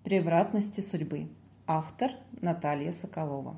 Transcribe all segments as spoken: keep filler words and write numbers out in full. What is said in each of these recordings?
Превратности судьбы. Автор Наталья Соколова.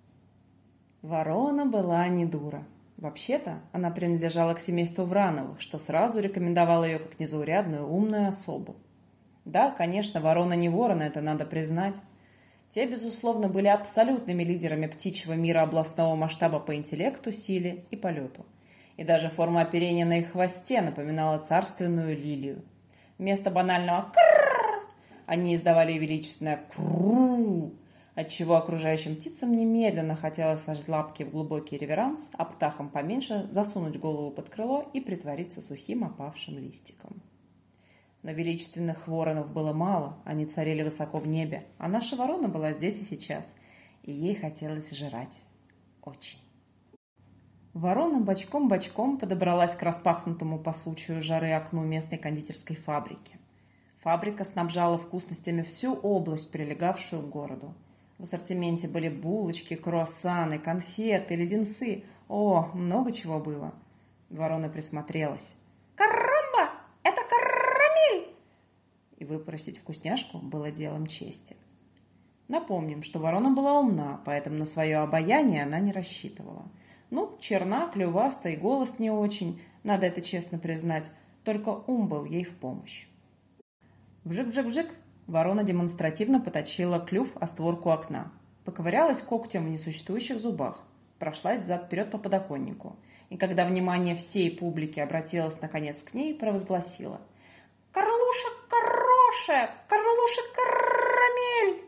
Ворона была не дура. Вообще-то она принадлежала к семейству Врановых, что сразу рекомендовало ее как незаурядную умную особу. Да, конечно, ворона не ворона, это надо признать. Те, безусловно, были абсолютными лидерами птичьего мира областного масштаба по интеллекту, силе и полету. И даже форма оперения на их хвосте напоминала царственную лилию. Вместо банального «крррр» они издавали величественное «крррру», отчего окружающим птицам немедленно хотелось сложить лапки в глубокий реверанс, а птахам поменьше засунуть голову под крыло и притвориться сухим опавшим листиком. Но величественных воронов было мало, они царили высоко в небе, а наша ворона была здесь и сейчас, и ей хотелось жрать. Очень. Ворона бочком-бочком подобралась к распахнутому по случаю жары окну местной кондитерской фабрики. Фабрика снабжала вкусностями всю область, прилегавшую к городу. В ассортименте были булочки, круассаны, конфеты, леденцы. О, много чего было. Ворона присмотрелась. «Карамба! Это карамель!» И выпросить вкусняшку было делом чести. Напомним, что ворона была умна, поэтому на свое обаяние она не рассчитывала. Ну, черна, клюваста и голос не очень, надо это честно признать, только ум был ей в помощь. Вжик-вжик-вжик, ворона демонстративно поточила клюв о створку окна, поковырялась когтем в несуществующих зубах, прошлась взад-вперед по подоконнику, и когда внимание всей публики обратилось наконец к ней, провозгласила: «Карлуша Карлоша! Карлуша Карамель!»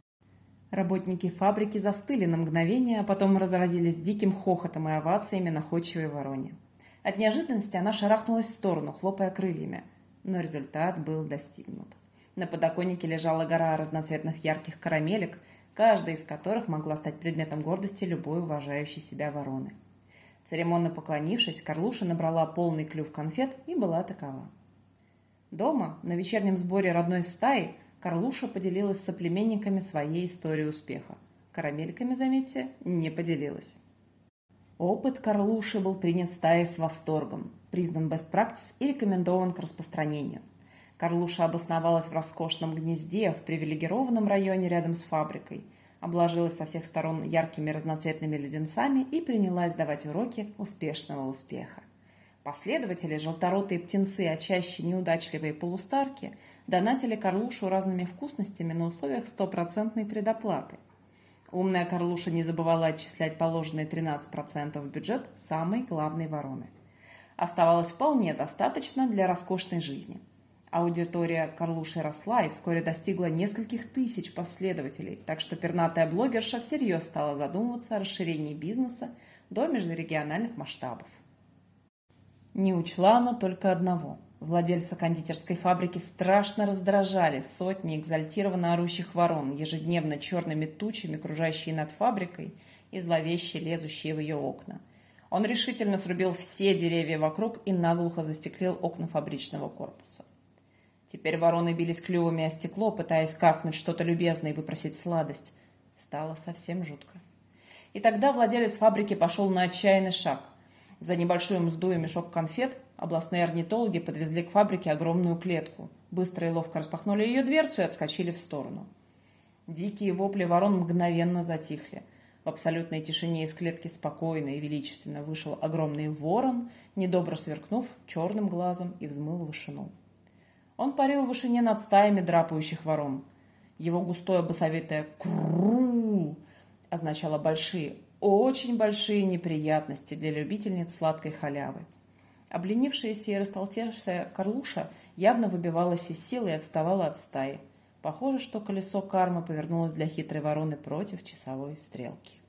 Работники фабрики застыли на мгновение, а потом разразились диким хохотом и овациями находчивой вороне. От неожиданности она шарахнулась в сторону, хлопая крыльями. Но результат был достигнут. На подоконнике лежала гора разноцветных ярких карамелек, каждая из которых могла стать предметом гордости любой уважающей себя вороны. Церемонно поклонившись, Карлуша набрала полный клюв конфет и была такова. Дома, на вечернем сборе родной стаи, Карлуша поделилась с соплеменниками своей историей успеха. Карамельками, заметьте, не поделилась. Опыт Карлуши был принят стаей с восторгом, признан best practice и рекомендован к распространению. Карлуша обосновалась в роскошном гнезде в привилегированном районе рядом с фабрикой, обложилась со всех сторон яркими разноцветными леденцами и принялась давать уроки успешного успеха. Последователи, желторотые птенцы, а чаще неудачливые полустарки, донатили Карлушу разными вкусностями на условиях стопроцентной предоплаты. Умная Карлуша не забывала отчислять положенные тринадцать процентов в бюджет самой главной вороны. Оставалось вполне достаточно для роскошной жизни. Аудитория Карлуши росла и вскоре достигла нескольких тысяч последователей, так что пернатая блогерша всерьез стала задумываться о расширении бизнеса до межрегиональных масштабов. Не учла она только одного. Владельца кондитерской фабрики страшно раздражали сотни экзальтированно орущих ворон, ежедневно черными тучами кружащие над фабрикой и зловеще лезущие в ее окна. Он решительно срубил все деревья вокруг и наглухо застеклил окна фабричного корпуса. Теперь вороны бились клювами о стекло, пытаясь каркнуть что-то любезное и выпросить сладость. Стало совсем жутко. И тогда владелец фабрики пошел на отчаянный шаг. За небольшую мзду и мешок конфет областные орнитологи подвезли к фабрике огромную клетку, быстро и ловко распахнули ее дверцу и отскочили в сторону. Дикие вопли ворон мгновенно затихли. В абсолютной тишине из клетки спокойно и величественно вышел огромный ворон, недобро сверкнув черным глазом, и взмыл в вышину. Он парил в вышине над стаями драпающих ворон. Его густое басовитое «кру» означало большие, очень большие неприятности для любительниц сладкой халявы. Обленившаяся и растолстевшая Карлуша явно выбивалась из сил и отставала от стаи. Похоже, что колесо кармы повернулось для хитрой вороны против часовой стрелки.